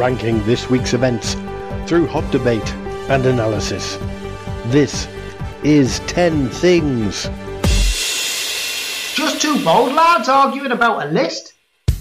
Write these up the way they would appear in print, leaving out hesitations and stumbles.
ranking this week's events through hot debate and analysis. This is 10 Things. Just two bold lads arguing about a list?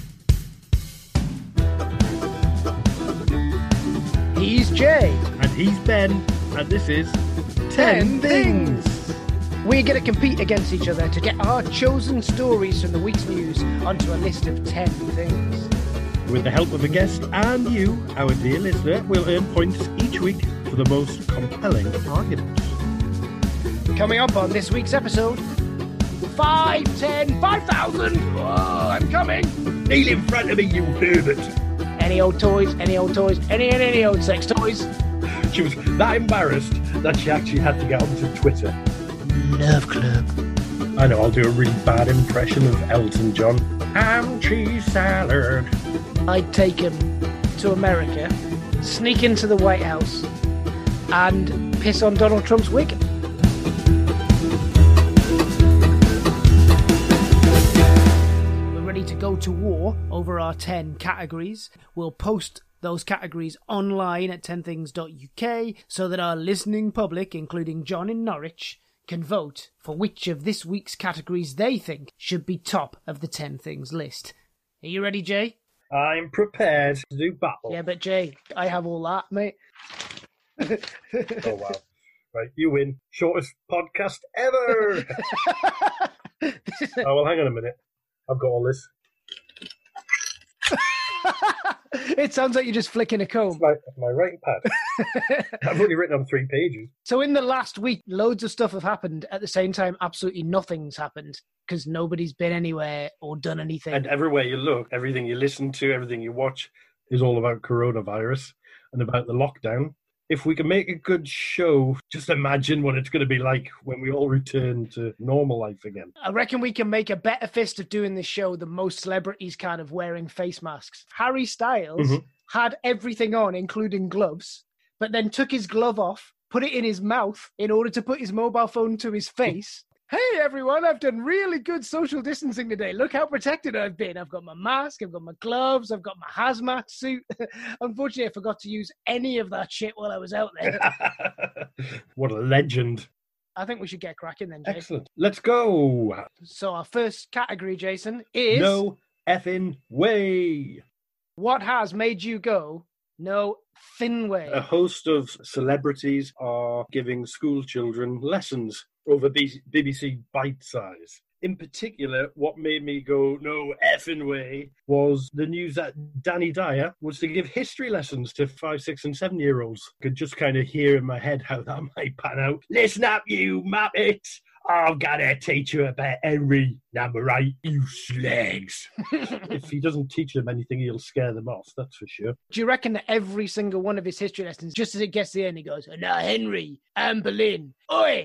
He's Jay. And he's Ben. And this is 10 Things. We're going to compete against each other to get our chosen stories from the week's news onto a list of 10 things. With the help of a guest and you, our dear listener, we'll earn points each week for the most compelling arguments. Coming up on this week's episode, 5, 10, 5,000. Oh, I'm coming. Kneel in front of me, you Herbert. Any old toys, any old toys, any old sex toys. She was that embarrassed that she actually had to get onto Twitter. Love Club. I know, I'll do a really bad impression of Elton John. Ham cheese salad. I'd take him to America, sneak into the White House, and piss on Donald Trump's wig. We're ready to go to war over our 10 categories. We'll post those categories online at 10things.uk so that our listening public, including John in Norwich, can vote for which of this week's categories they think should be top of the 10 Things list. Are you ready, Jay? I'm prepared to do battle. Yeah, but Jay, I have all that, mate. Oh, wow. Right, you win. Shortest podcast ever. Oh, well, hang on a minute. I've got all this. It sounds like you're just flicking a comb. My writing pad. I've only written on 3 pages. So in the last week, loads of stuff have happened. At the same time, absolutely nothing's happened because nobody's been anywhere or done anything. And everywhere you look, everything you listen to, everything you watch is all about coronavirus and about the lockdown. If we can make a good show, just imagine what it's going to be like when we all return to normal life again. I reckon we can make a better fist of doing this show than most celebrities kind of wearing face masks. Harry Styles had everything on, including gloves, but then took his glove off, put it in his mouth in order to put his mobile phone to his face. Hey everyone, I've done really good social distancing today. Look how protected I've been. I've got my mask, I've got my gloves, I've got my hazmat suit. Unfortunately, I forgot to use any of that shit while I was out there. What a legend. I think we should get cracking then, Jay. Excellent. Let's go. So our first category, Jason, is... No effing way. What has made you go, no thin way? A host of celebrities are giving school children lessons over BBC Bite Size. In particular, what made me go no effing way was the news that Danny Dyer was to give history lessons to 5, 6 and 7-year-olds. I could just kind of hear in my head how that might pan out. Listen up, you muppets. I've got to teach you about Henry #8, you slags. If he doesn't teach them anything, he'll scare them off, that's for sure. Do you reckon that every single one of his history lessons, just as it gets to the end, he goes, now Henry, Anne Boleyn, oi!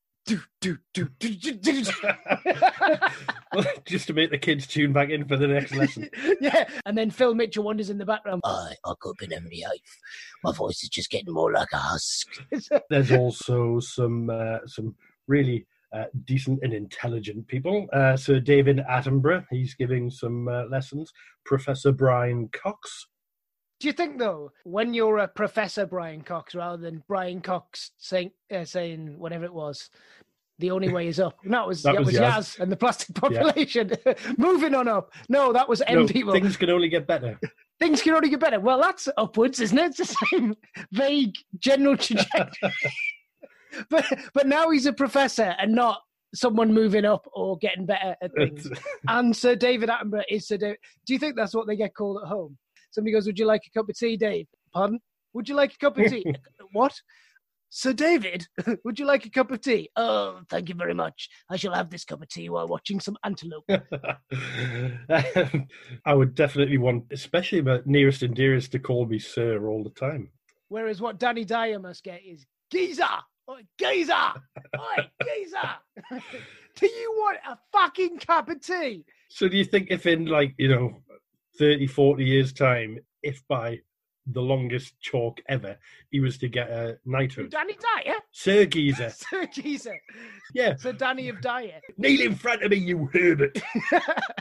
Well, just to make the kids tune back in for the next lesson. Yeah, and then Phil Mitchell wanders in the background. I could be Henry VIII. My voice is just getting more like a husk. There's also some really decent and intelligent people. Sir David Attenborough, he's giving some lessons. Professor Brian Cox. Do you think, though, when you're a Professor Brian Cox rather than Brian Cox saying whatever it was, the only way is up? No, that was Yaz and the plastic population. Yeah. Moving on up. No, that was M people. Things can only get better. Things can only get better. Well, that's upwards, isn't it? It's the same vague general trajectory. But now he's a professor and not someone moving up or getting better at things. And Sir David Attenborough is Sir David. Do you think that's what they get called at home? Somebody goes, would you like a cup of tea, Dave? Pardon? Would you like a cup of tea? What? Sir David, would you like a cup of tea? Oh, thank you very much. I shall have this cup of tea while watching some antelope. I would definitely want, especially my nearest and dearest, to call me sir all the time. Whereas what Danny Dyer must get is, geezer! Oi, geezer! Oi, geezer! Do you want a fucking cup of tea? So do you think if in 30, 40 years' time, if by the longest chalk ever, he was to get a knighthood? Danny Dyer? Sir Geezer. Sir Geezer. Yeah. Sir Danny of Dyer. Kneel in front of me, you Herbert.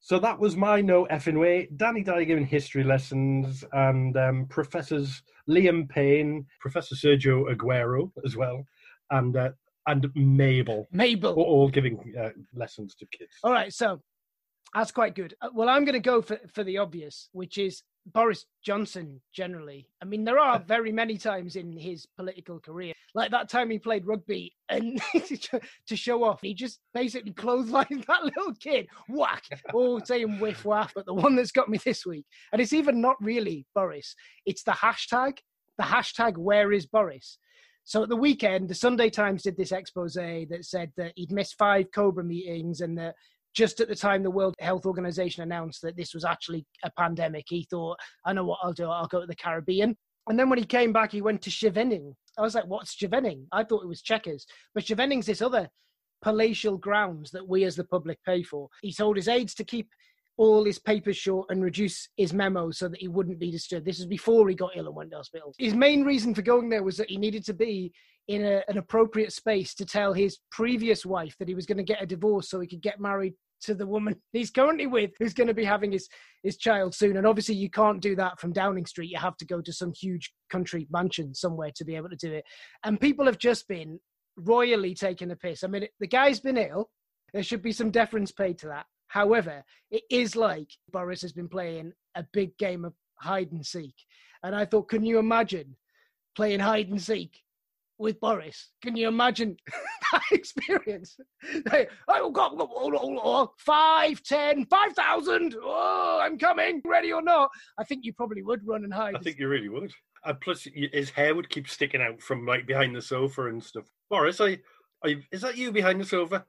So that was my No Effing Way. Danny Dyer giving history lessons, and Professors Liam Payne, Professor Sergio Aguero as well, and Mabel. Mabel. All giving lessons to kids. All right, so that's quite good. Well, I'm going to go for the obvious, which is Boris Johnson generally. I mean, there are very many times in his political career, like that time he played rugby and to show off, he just basically clotheslined that little kid. Whack! Oh, saying whiff waff. But the one that's got me this week, and it's even not really Boris, it's the hashtag where is Boris? So at the weekend, the Sunday Times did this expose that said that he'd missed 5 Cobra meetings, and that just at the time the World Health Organization announced that this was actually a pandemic, he thought, I know what I'll do, I'll go to the Caribbean. And then when he came back, he went to Scheveningen. I was like, what's Scheveningen? I thought it was Chequers. But Schevening's this other palatial grounds that we as the public pay for. He told his aides to keep all his papers short and reduce his memos so that he wouldn't be disturbed. This was before he got ill and went to hospital. His main reason for going there was that he needed to be in an appropriate space to tell his previous wife that he was going to get a divorce so he could get married to the woman he's currently with, who's going to be having his child soon. And obviously you can't do that from Downing Street. You have to go to some huge country mansion somewhere to be able to do it. And people have just been royally taking a piss. I mean, the guy's been ill. There should be some deference paid to that. However, it is like Boris has been playing a big game of hide and seek. And I thought, can you imagine playing hide and seek with Boris? Can you imagine that experience? Hey, oh, God, 5, 10, 5,000. Oh, I'm coming, ready or not. I think you probably would run and hide. I think you really would. And plus, his hair would keep sticking out from like behind the sofa and stuff. Boris, is that you behind the sofa?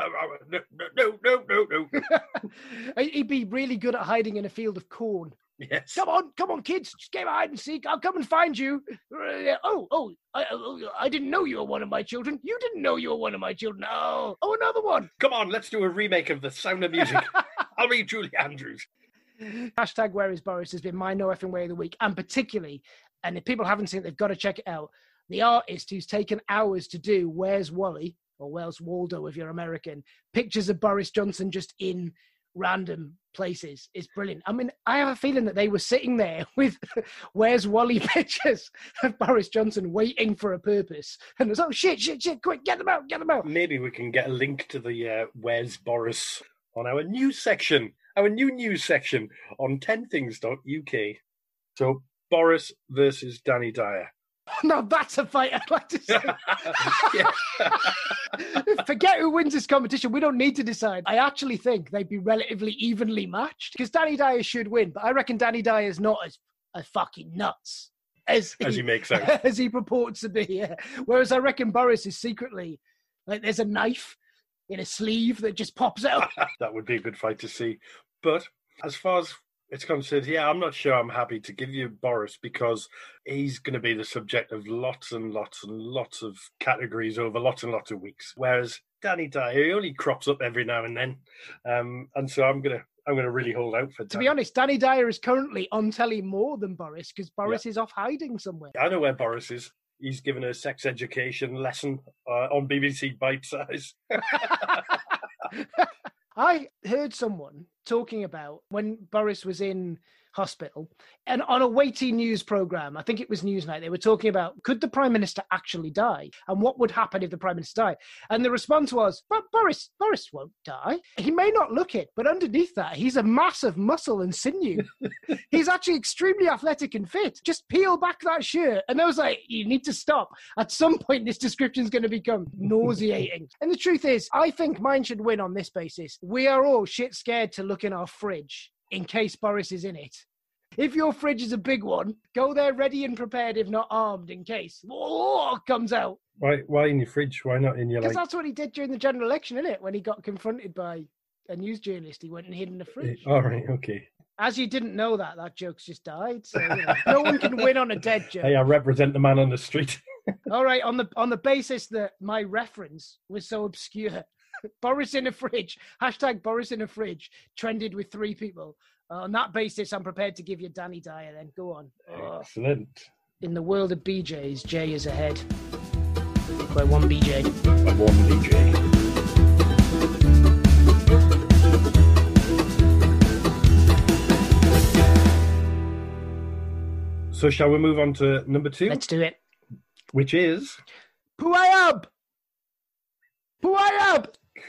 No. He'd be really good at hiding in a field of corn. Yes. Come on, kids. Just get hide and seek. I'll come and find you. I didn't know you were one of my children. You didn't know you were one of my children. Oh, another one. Come on, let's do a remake of The Sound of Music. I'll be Julie Andrews. Hashtag Where is Boris has been my No Effing Way of the week. And particularly, and if people haven't seen it, they've got to check it out. The artist who's taken hours to do Where's Wally, or Where's Waldo if you're American, pictures of Boris Johnson just in random places is brilliant. I mean, I have a feeling that they were sitting there with Where's Wally pictures of Boris Johnson waiting for a purpose. And it was, oh, shit, quick, get them out. Maybe we can get a link to the Where's Boris on our news section, on 10things.uk. So, Boris versus Danny Dyer. No, that's a fight I'd like to see. Forget who wins this competition. We don't need to decide. I actually think they'd be relatively evenly matched because Danny Dyer should win, but I reckon Danny Dyer's not as fucking nuts as he makes out, as he purports to be. Yeah. Whereas I reckon Boris is secretly like there's a knife in a sleeve that just pops out. That would be a good fight to see. But as far as it's concerned, I'm not sure I'm happy to give you Boris because he's going to be the subject of lots and lots and lots of categories over lots and lots of weeks. Whereas Danny Dyer, he only crops up every now and then, and so I'm going to really hold out for Danny. To be honest, Danny Dyer is currently on telly more than Boris because Boris is off hiding somewhere. I know where Boris is. He's given a sex education lesson on BBC Bite Size. I heard someone talking about when Boris was in hospital and on a weighty news programme, I think it was Newsnight, they were talking about could the Prime Minister actually die and what would happen if the Prime Minister died? And the response was, but Boris won't die. He may not look it, but underneath that, he's a mass of muscle and sinew. He's actually extremely athletic and fit. Just peel back that shirt. And I was like, you need to stop. At some point, this description is going to become nauseating. And the truth is, I think mine should win on this basis. We are all shit scared to look in our fridge in case Boris is in it. If your fridge is a big one, go there ready and prepared, if not armed, in case. Oh, comes out. Why in your fridge? Why not in your Because that's what he did during the general election, isn't it? When he got confronted by a news journalist, he went and hid in the fridge. All right, okay. As you didn't know that joke's just died. So no one can win on a dead joke. Hey, I represent the man on the street. All right, on the basis that my reference was so obscure, Boris in a fridge, hashtag Boris in a fridge, trended with 3 people. On that basis, I'm prepared to give you Danny Dyer then. Go on. Excellent. In the world of BJs, Jay is ahead. By 1 BJ. By 1 BJ. So shall we move on to number 2? Let's do it. Which is... Puayab! Puayab!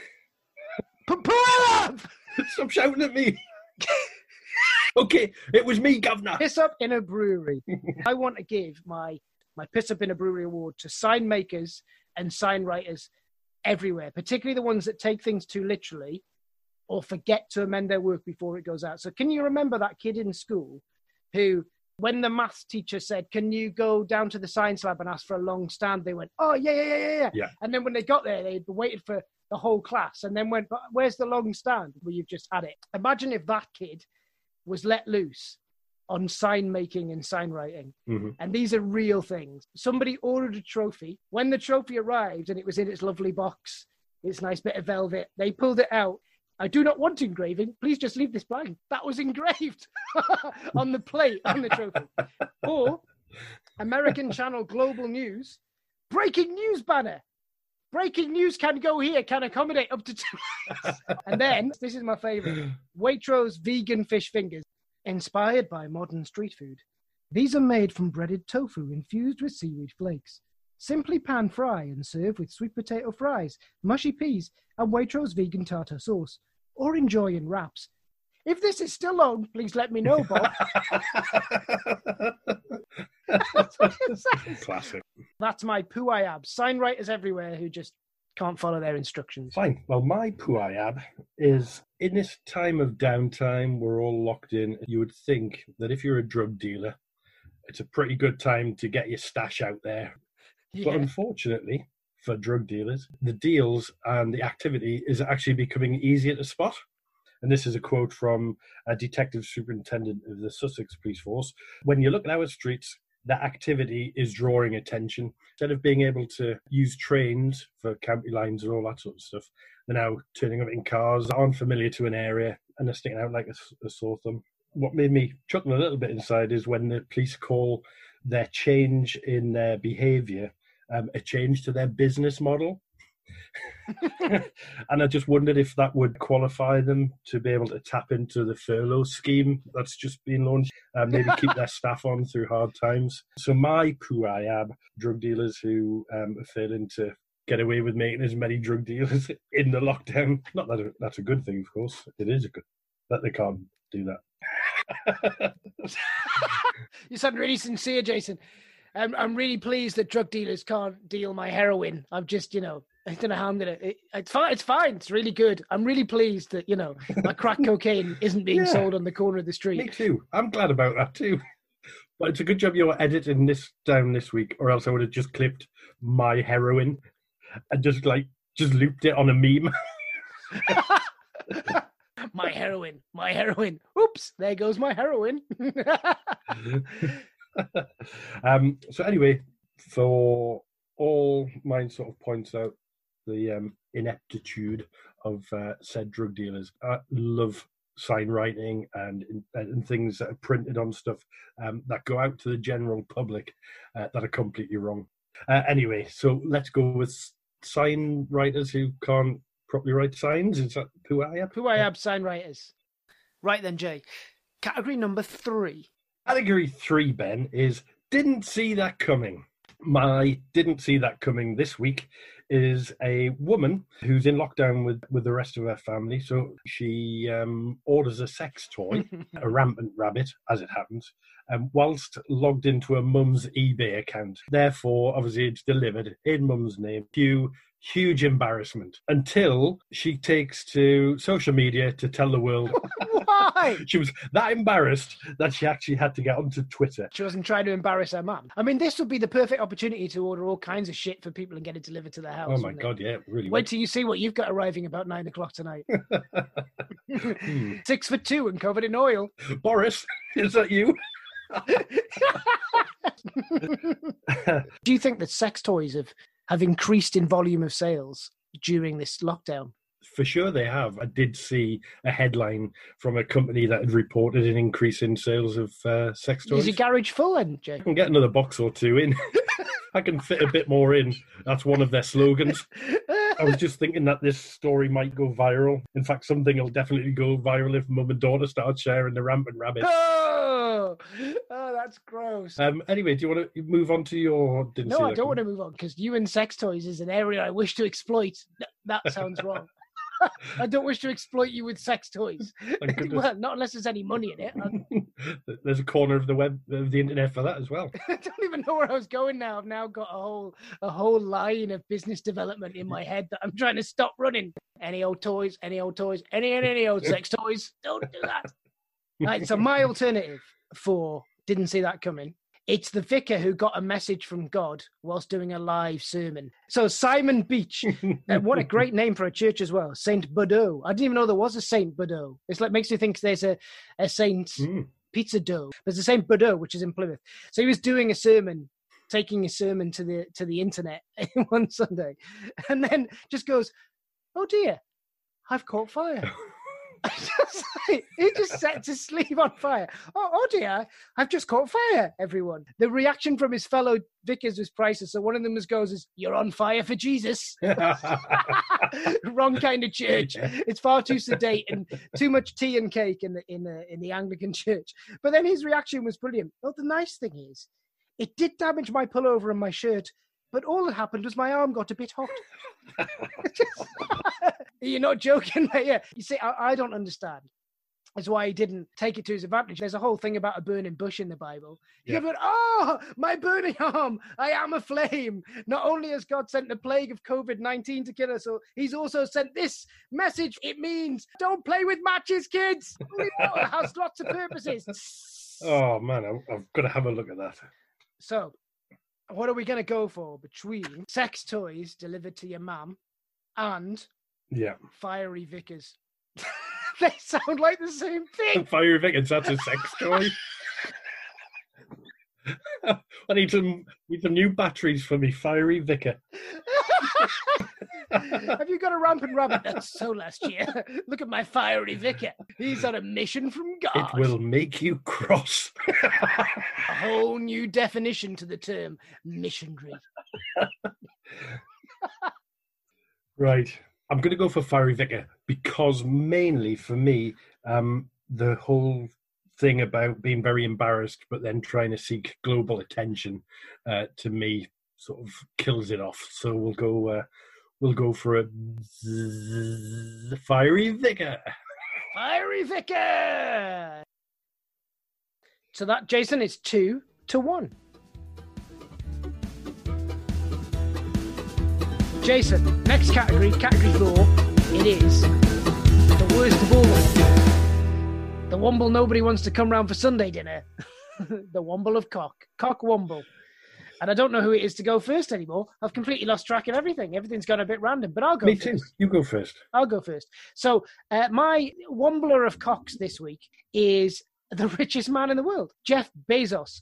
Puayab! Stop shouting at me. Okay, it was me, governor. Piss Up in a Brewery. I want to give my Piss Up in a Brewery award to sign makers and sign writers everywhere, particularly the ones that take things too literally or forget to amend their work before it goes out. So can you remember that kid in school who, when the maths teacher said, can you go down to the science lab and ask for a long stand? They went, oh, yeah. And then when they got there, they'd waited for the whole class and then went, but where's the long stand? Well, you've just had it. Imagine if that kid was let loose on sign making and sign writing. Mm-hmm. And these are real things. Somebody ordered a trophy. When the trophy arrived and it was in its lovely box, its nice bit of velvet, they pulled it out. I do not want engraving. Please just leave this blank. That was engraved on the plate on the trophy. Or American channel Global News, breaking news banner. Breaking news can go here, can accommodate up to 2 hours. And then, this is my favourite, Waitrose vegan fish fingers, inspired by modern street food. These are made from breaded tofu infused with seaweed flakes. Simply pan fry and serve with sweet potato fries, mushy peas, and Waitrose vegan tartar sauce. Or enjoy in wraps. If this is still on, please let me know, Bob. That's what it says. Classic. That's my Puayab. Sign writers everywhere who just can't follow their instructions. Fine. Well, my Puayab is, in this time of downtime, we're all locked in. You would think that if you're a drug dealer, it's a pretty good time to get your stash out there. Yeah. But unfortunately, for drug dealers, the deals and the activity is actually becoming easier to spot. And this is a quote from a detective superintendent of the Sussex Police Force. When you look at our streets, that activity is drawing attention. Instead of being able to use trains for county lines and all that sort of stuff, they're now turning up in cars that aren't familiar to an area and they're sticking out like a sore thumb. What made me chuckle a little bit inside is when the police call their change in their behaviour a change to their business model. And I just wondered if that would qualify them to be able to tap into the furlough scheme that's just been launched, maybe keep their staff on through hard times. So my Puayab, drug dealers who are failing to get away with making as many drug dealers in the lockdown. Not that that's a good thing, of course. It is a good that they can't do that. You sound really sincere, Jason. I'm really pleased that drug dealers can't deal my heroin. I'm just, I don't know how I'm going to... It's fine. It's really good. I'm really pleased that, my crack cocaine isn't being sold on the corner of the street. Me too. I'm glad about that too. But it's a good job you're editing this down this week, or else I would have just clipped my heroin and just looped it on a meme. My heroin. Oops, there goes my heroin. So anyway, for all mine sort of points out the ineptitude of said drug dealers. I love sign writing and things that are printed on stuff that go out to the general public that are completely wrong. Anyway, so let's go with sign writers who can't properly write signs. Is that Puayab? Puayab sign writers. Right then, Jay. Category number 3. Category 3, Ben, is didn't see that coming. My didn't see that coming this week is a woman who's in lockdown with the rest of her family. So she orders a sex toy, a rampant rabbit, as it happens, whilst logged into her mum's eBay account. Therefore, obviously, it's delivered in mum's name. Huge embarrassment until she takes to social media to tell the world. Why? She was that embarrassed that she actually had to get onto Twitter. She wasn't trying to embarrass her mum. I mean, this would be the perfect opportunity to order all kinds of shit for people and get it delivered to their house. Oh my God, yeah, really. Wait till you see what you've got arriving about 9 o'clock tonight. 6'2" and covered in oil. Boris, is that you? Do you think that sex toys have increased in volume of sales during this lockdown? For sure they have. I did see a headline from a company that had reported an increase in sales of sex toys. Is your garage full then, Jay? I can get another box or two in. I can fit a bit more in. That's one of their slogans. I was just thinking that this story might go viral. In fact, something will definitely go viral if mum and daughter start sharing the rampant rabbit. Oh! Oh, that's gross. Anyway, do you want to move on to your... No, I don't want to move on because you and sex toys is an area I wish to exploit. That sounds wrong. I don't wish to exploit you with sex toys. Well, not unless there's any money in it. There's a corner of the internet for that as well. I don't even know where I was going now. I've now got a whole line of business development in my head that I'm trying to stop running. Any old toys, any old sex toys. Don't do that. Right, so my alternative for didn't see that coming. It's the vicar who got a message from God whilst doing a live sermon. So Simon Beach, what a great name for a church as well. Saint Bordeaux. I didn't even know there was a Saint Bordeaux. It's like makes you think there's a Saint Pizza Dough. There's a Saint Bordeaux, which is in Plymouth. So he was doing a sermon, taking a sermon to the internet one Sunday, and then just goes, "Oh dear, I've caught fire." He just sets his sleeve on fire. Oh dear, I've just caught fire, everyone. The reaction from his fellow vicars was priceless. So one of them goes, "You're on fire for Jesus." Wrong kind of church. It's far too sedate and too much tea and cake in the Anglican church. But then his reaction was brilliant. Oh, the nice thing is, it did damage my pullover and my shirt, but all that happened was my arm got a bit hot. You're not joking, mate. Yeah. You see, I don't understand. That's why he didn't take it to his advantage. There's a whole thing about a burning bush in the Bible. Yeah. You've got, oh, my burning arm, I am a flame. Not only has God sent the plague of COVID-19 to kill us all, he's also sent this message. It means don't play with matches, kids. Holy water has lots of purposes. Oh, man, I've got to have a look at that. So, what are we going to go for between sex toys delivered to your mum and fiery vicars? They sound like the same thing. Fiery vicars, that's a sex toy. I need some new batteries for me, fiery vicar. Have you got a rampant rabbit? That's so last year. Look at my fiery vicar. He's on a mission from God. It will make you cross. A whole new definition to the term missionary. Right. I'm going to go for fiery vicar because mainly for me, the whole thing about being very embarrassed but then trying to seek global attention to me sort of kills it off. So we'll go for a fiery vicar. Fiery vicar. So that, Jason, is 2-1. Jason, next category 4. It is the worst of all of them. The womble nobody wants to come round for Sunday dinner. The womble of cock womble. And I don't know who it is to go first anymore. I've completely lost track of everything. Everything's gone a bit random, but I'll go first. Me too. You go first. I'll go first. So my wombler of cocks this week is the richest man in the world, Jeff Bezos.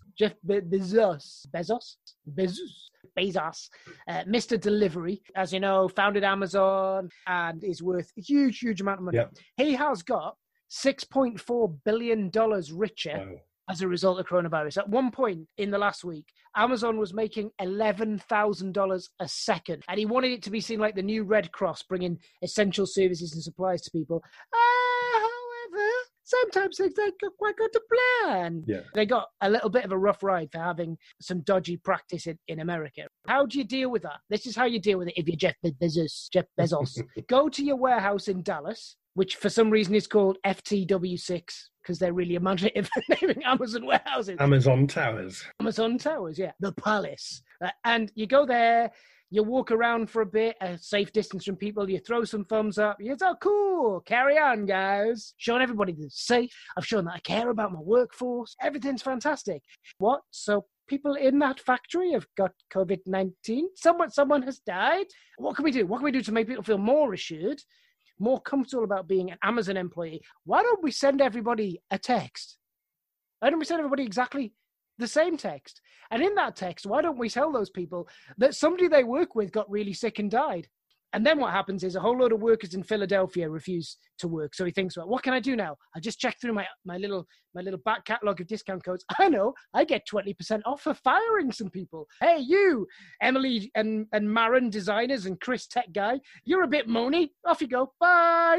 Mr. Delivery, as you know, founded Amazon and is worth a huge amount of money. Yep. He has got $6.4 billion richer as a result of coronavirus. At one point in the last week, Amazon was making $11,000 a second, and he wanted it to be seen like the new Red Cross, bringing essential services and supplies to people. However, sometimes things don't quite go to plan. Yeah. They got a little bit of a rough ride for having some dodgy practice in America. How do you deal with that? This is how you deal with it if you're Jeff Bezos. Go to your warehouse in Dallas, which for some reason is called FTW6, because they're really imaginative for naming Amazon warehouses. Amazon Towers. Amazon Towers, yeah. The Palace. And you go there, you walk around for a bit, a safe distance from people, you throw some thumbs up, you go, cool, carry on, guys. Showing everybody that it's safe. I've shown that I care about my workforce. Everything's fantastic. What? So people in that factory have got COVID-19? Someone has died? What can we do? What can we do to make people feel more assured, more comfortable about being an Amazon employee? Why don't we send everybody a text? Why don't we send everybody exactly the same text? And in that text, why don't we tell those people that somebody they work with got really sick and died? And then what happens is a whole load of workers in Philadelphia refuse to work. So he thinks, well, what can I do now? I just checked through my little back catalogue of discount codes. I know, I get 20% off for firing some people. Hey, you, Emily and Marin designers and Chris tech guy, you're a bit moany. Off you go. Bye.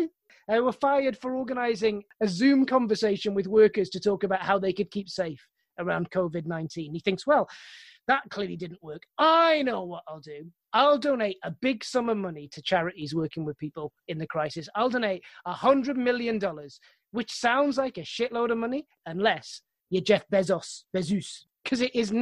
were fired for organising a Zoom conversation with workers to talk about how they could keep safe around COVID-19. He thinks, well, that clearly didn't work. I know what I'll do. I'll donate a big sum of money to charities working with people in the crisis. I'll donate $100 million, which sounds like a shitload of money, unless you're Jeff Bezos, because it is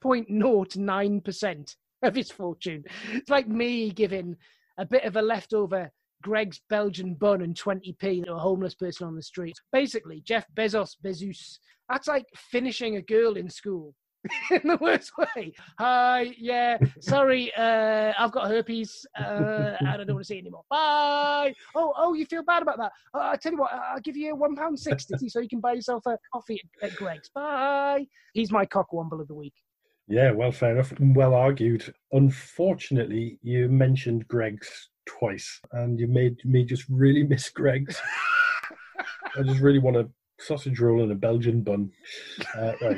0.09% of his fortune. It's like me giving a bit of a leftover Greg's Belgian bun and 20p to a homeless person on the street. Basically, Jeff Bezos, that's like finishing a girl in school. In the worst way. Hi, yeah, sorry, I've got herpes, and I don't want to see it anymore. Bye. Oh, you feel bad about that? I tell you what, I'll give you £1.60 so you can buy yourself a coffee at Greg's. Bye. He's my cockwomble of the week. Yeah, well, fair enough. Well argued. Unfortunately, you mentioned Greg's twice, and you made me just really miss Greg's. I just really want a sausage roll and a Belgian bun. Right.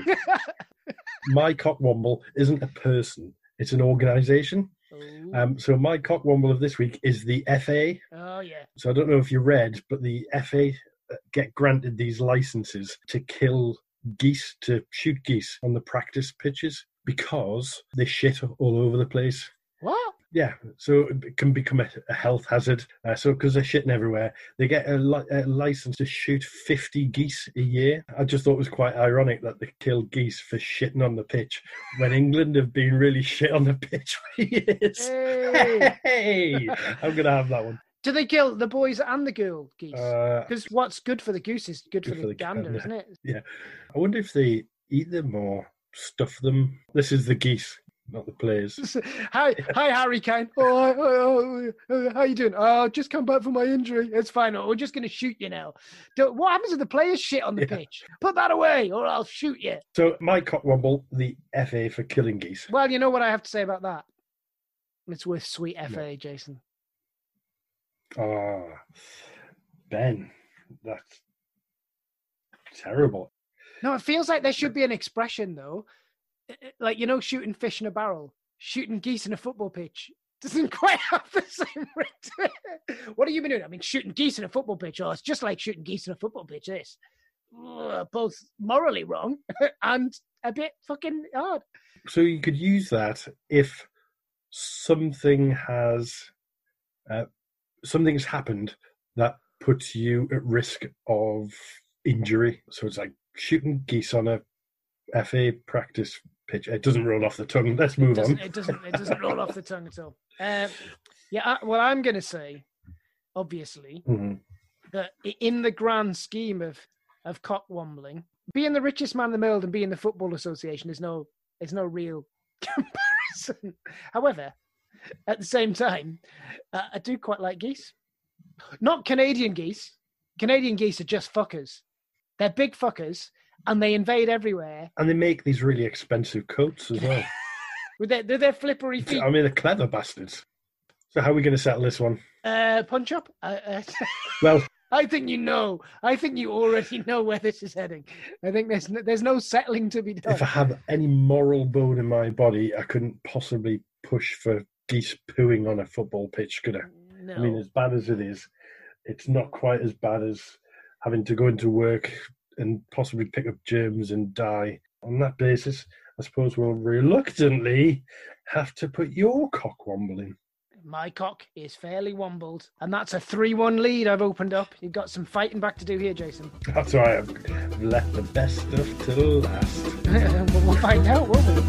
My cockwomble isn't a person, it's an organisation. So my cockwomble of this week is the FA. Oh, yeah. So I don't know if you read, but the FA get granted these licenses to kill geese, to shoot geese on the practice pitches because they shit all over the place. What? Yeah, so it can become a health hazard. So because they're shitting everywhere, they get a license to shoot 50 geese a year. I just thought it was quite ironic that they killed geese for shitting on the pitch when England have been really shit on the pitch for years. Hey, I'm going to have that one. Do they kill the boys and the girl geese? Because what's good for the goose is good for the gander, isn't it? Yeah. I wonder if they eat them or stuff them. This is the geese, not the players. Hi, Harry Kane. Oh, how you doing? Oh, just come back from my injury. It's fine. We're just going to shoot you now. What happens if the players shit on the pitch? Put that away, or I'll shoot you. So my cockwomble, the FA for killing geese. Well, you know what I have to say about that. It's worth sweet FA, No. Jason. Ben, that's terrible. No, it feels like there should be an expression, though. Like, you know, shooting fish in a barrel, shooting geese in a football pitch. Doesn't quite have the same ring to it. What have you been doing? I mean, shooting geese in a football pitch. Oh, it's just like shooting geese in a football pitch, this. Both morally wrong and a bit fucking hard. So you could use that if something's happened that puts you at risk of injury. So it's like shooting geese on a FA practice pitch. It doesn't roll off the tongue. Let's move on. It doesn't roll off the tongue at all. Well, I'm going to say, obviously, that in the grand scheme of cockwombling, being the richest man in the world and being the Football Association is no real comparison. However, at the same time, I do quite like geese. Not Canadian geese. Canadian geese are just fuckers. They're big fuckers, and they invade everywhere. And they make these really expensive coats as well. With their flippery feet. I mean, they're clever bastards. So how are we going to settle this one? Punch up? Well, I think you know. I think you already know where this is heading. I think there's no settling to be done. If I had any moral bone in my body, I couldn't possibly push for geese pooing on a football pitch, could I? No. I mean, as bad as it is, it's not quite as bad as having to go into work and possibly pick up germs and die. On that basis, I suppose we'll reluctantly have to put your cockwomble in. My cock is fairly wombled, and that's a 3-1 lead I've opened up. You've got some fighting back to do here, Jason. That's right. I've left the best stuff till last. We'll find out, won't we?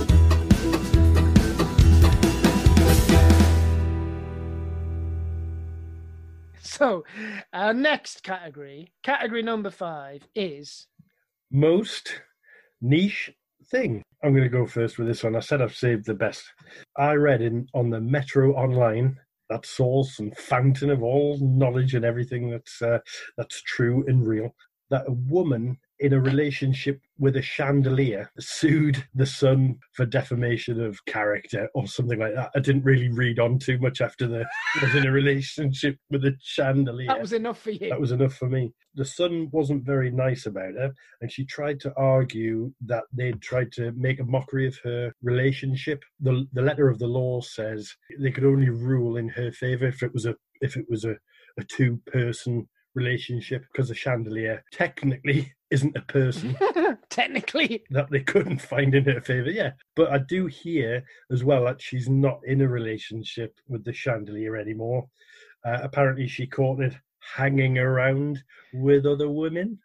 So, our next category number 5, is... most niche thing. I'm going to go first with this one. I said I've saved the best. I read on the Metro Online, that source and fountain of all knowledge and everything that's true and real, that a woman in a relationship with a chandelier sued the Sun for defamation of character or something like that. I didn't really read on too much after was in a relationship with a chandelier. That was enough for you. That was enough for me. The Sun wasn't very nice about her, and she tried to argue that they'd tried to make a mockery of her relationship. The letter of the law says they could only rule in her favour if it was a two-person relationship because the chandelier technically isn't a person Technically. that they couldn't find in her favour. Yeah, but I do hear as well that she's not in a relationship with the chandelier anymore. Apparently, she caught it hanging around with other women.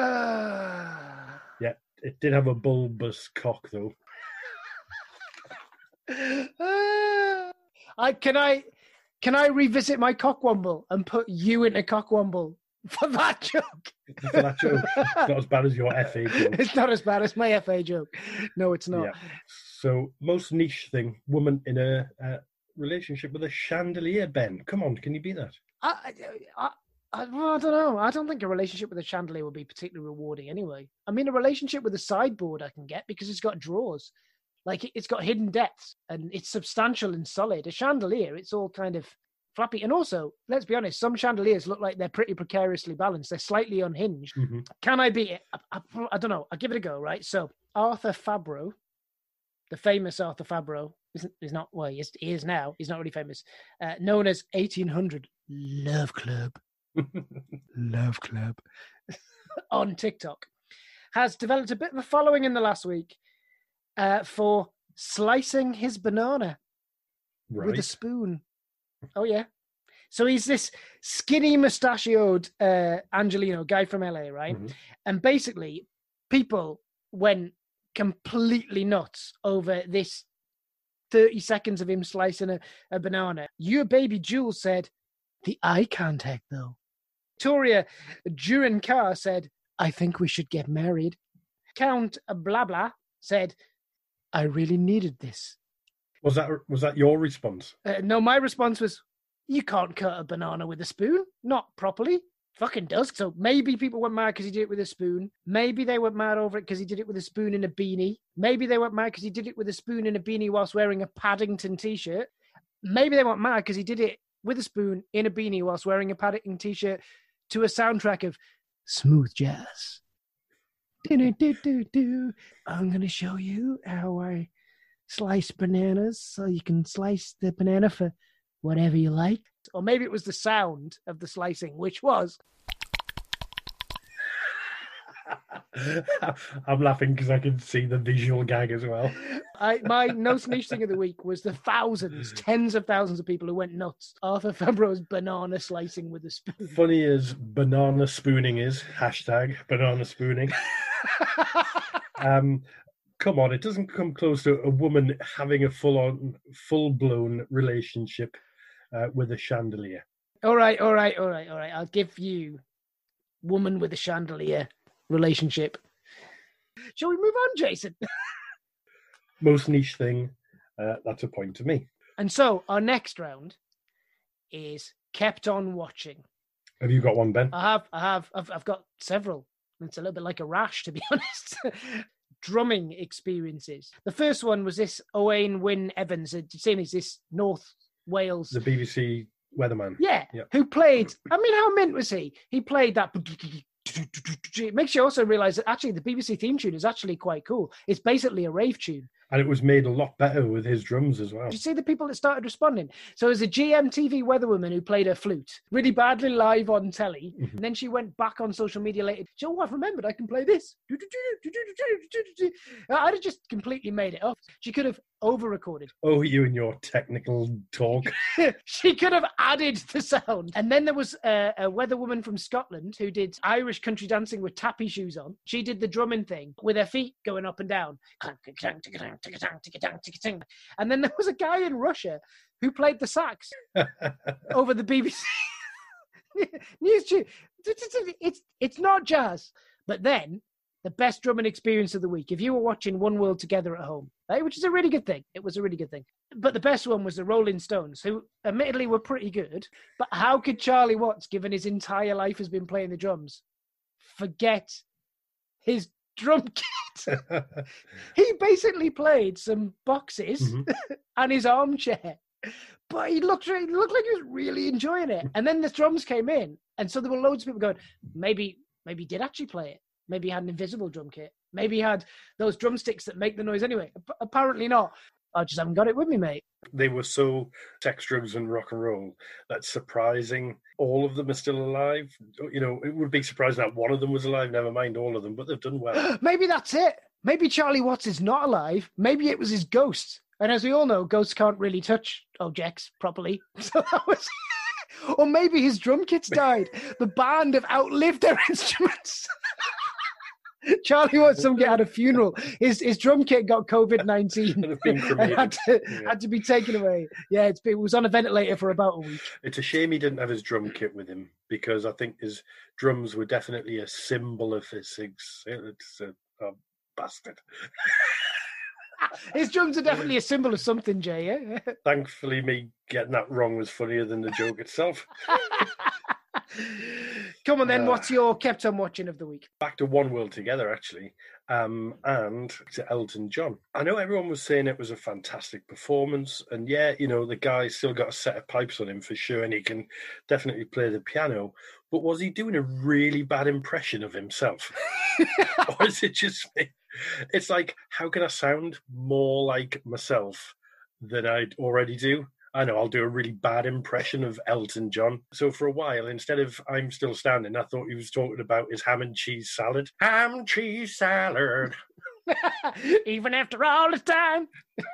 Yeah, it did have a bulbous cock, though. Can I revisit my cockwomble and put you into cockwomble for that joke? For that joke, it's not as bad as your FA joke. It's not as bad as my FA joke. No, it's not. Yeah. So, most niche thing: woman in a relationship with a chandelier. Ben, come on, can you beat that? I don't know. I don't think a relationship with a chandelier would be particularly rewarding anyway. I mean, a relationship with a sideboard I can get because it's got drawers. Like, it's got hidden depths and it's substantial and solid. A chandelier, it's all kind of flappy. And also, let's be honest, some chandeliers look like they're pretty precariously balanced. They're slightly unhinged. Mm-hmm. Can I beat it? I don't know. I'll give it a go, right? So, Arthur Fabro, the famous Arthur Fabro, is not, well, he is now. He's not really famous. Known as 1800 Love Club. Love Club. On TikTok. Has developed a bit of a following in the last week. For slicing his banana with a spoon. Oh, yeah. So he's this skinny, mustachioed Angelino guy from LA, right? Mm-hmm. And basically, people went completely nuts over this 30 seconds of him slicing a banana. Your baby Jules said, the eye contact, though. Victoria Duran-Carr said, I think we should get married. Count Blabla said, I really needed this. Was that your response? No, my response was, you can't cut a banana with a spoon. Not properly. Fucking does. So maybe people went mad because he did it with a spoon. Maybe they went mad over it because he did it with a spoon and a beanie. Maybe they went mad because he did it with a spoon and a beanie whilst wearing a Paddington t-shirt. Maybe they went mad because he did it with a spoon in a beanie whilst wearing a Paddington t-shirt to a soundtrack of smooth jazz. I'm going to show you how I slice bananas so you can slice the banana for whatever you like. Or maybe it was the sound of the slicing, which was... I'm laughing because I can see the visual gag as well. My most niche thing of the week was the tens of thousands of people who went nuts. Arthur Fabro's banana slicing with a spoon. Funny as banana spooning is, hashtag banana spooning. Come on, it doesn't come close to a woman having a full-blown relationship with a chandelier. All right. I'll give you woman with a chandelier relationship. Shall we move on, Jason? Most niche thing, that's a point to me. And so our next round is kept on watching. Have you got one, Ben? I have. I've got several. It's a little bit like a rash, to be honest. Drumming experiences. The first one was this Owain Wynne Evans, same as this North Wales. The BBC weatherman. Yeah, who played, I mean, how mint was he? He played that. It makes you also realise that actually the BBC theme tune is actually quite cool. It's basically a rave tune. And it was made a lot better with his drums as well. Did you see the people that started responding? So there's a GMTV weatherwoman who played her flute really badly live on telly. Mm-hmm. And then she went back on social media later. Oh, I've remembered I can play this. I'd have just completely made it up. She could have over-recorded. Oh, you and your technical talk. She could have added the sound. And then there was a weatherwoman from Scotland who did Irish country dancing with tappy shoes on. She did the drumming thing with her feet going up and down. And then there was a guy in Russia who played the sax over the BBC news tune. It's not jazz. But then the best drumming experience of the week, if you were watching One World Together at home, right, which is a really good thing. It was a really good thing. But the best one was the Rolling Stones, who admittedly were pretty good. But how could Charlie Watts, given his entire life has been playing the drums, forget his drum kit? He basically played some boxes and his armchair, but he looked like he was really enjoying it. And then the drums came in, and so there were loads of people going, maybe he did actually play it. Maybe he had an invisible drum kit. Maybe he had those drumsticks that make the noise anyway. Apparently not. I just haven't got it with me, mate. They were so sex, drugs, and rock and roll that's surprising. All of them are still alive. You know, it would be surprising that one of them was alive, never mind all of them, but they've done well. Maybe that's it. Maybe Charlie Watts is not alive. Maybe it was his ghost. And as we all know, ghosts can't really touch objects properly. So that was... Or maybe his drum kit's died. The band have outlived their instruments. Charlie Watts some guy at a funeral. His drum kit got COVID-19 and had to be taken away. Yeah, it was on a ventilator for about a week. It's a shame he didn't have his drum kit with him, because I think his drums were definitely a symbol of his bastard. His drums are definitely a symbol of something, Jay. Yeah? Thankfully, me getting that wrong was funnier than the joke itself. Come on then, what's your kept on watching of the week? Back to One World Together, actually, and to Elton John. I know everyone was saying it was a fantastic performance, and yeah, you know, the guy's still got a set of pipes on him for sure, and he can definitely play the piano, but was he doing a really bad impression of himself? Or is it just me? It's like, how can I sound more like myself than I already do? I know, I'll do a really bad impression of Elton John. So for a while, instead of I'm Still Standing, I thought he was talking about his ham and cheese salad. Ham, cheese, salad. Even after all the time.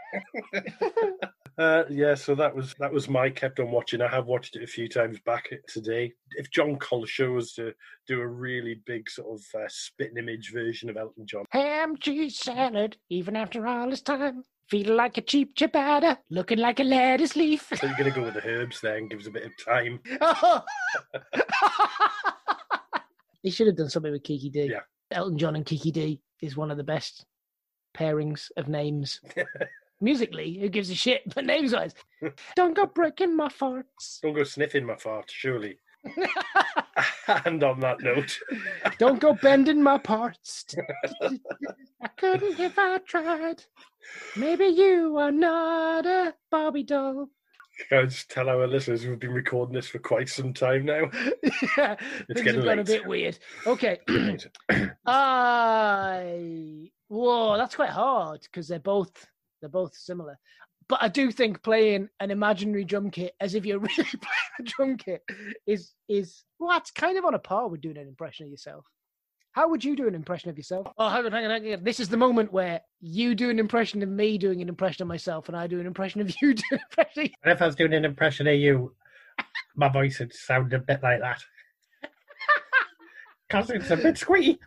Yeah, so that was my kept on watching. I have watched it a few times back today. If John Coleshaw was to do a really big sort of spitting image version of Elton John. Ham, cheese, salad, even after all this time. Feeling like a cheap ciabatta, looking like a lettuce leaf. So you're going to go with the herbs there and give us a bit of time. Oh. He should have done something with Kiki D. Yeah. Elton John and Kiki D is one of the best pairings of names. Musically, who gives a shit? But names-wise, don't go breaking my farts. Don't go sniffing my farts, surely. And on that note, don't go bending my parts. I couldn't if I tried. Maybe you are not a Barbie doll. Can I just tell our listeners we've been recording this for quite some time now? Yeah, it's getting late. A bit weird. Okay. Whoa, that's quite hard because they're both similar. But I do think playing an imaginary drum kit as if you're really playing a drum kit is well, it's kind of on a par with doing an impression of yourself. How would you do an impression of yourself? Oh, hang on. This is the moment where you do an impression of me doing an impression of myself, and I do an impression of you doing an impression of you. And if I was doing an impression of you, my voice would sound a bit like that. Because it's a bit squeaky.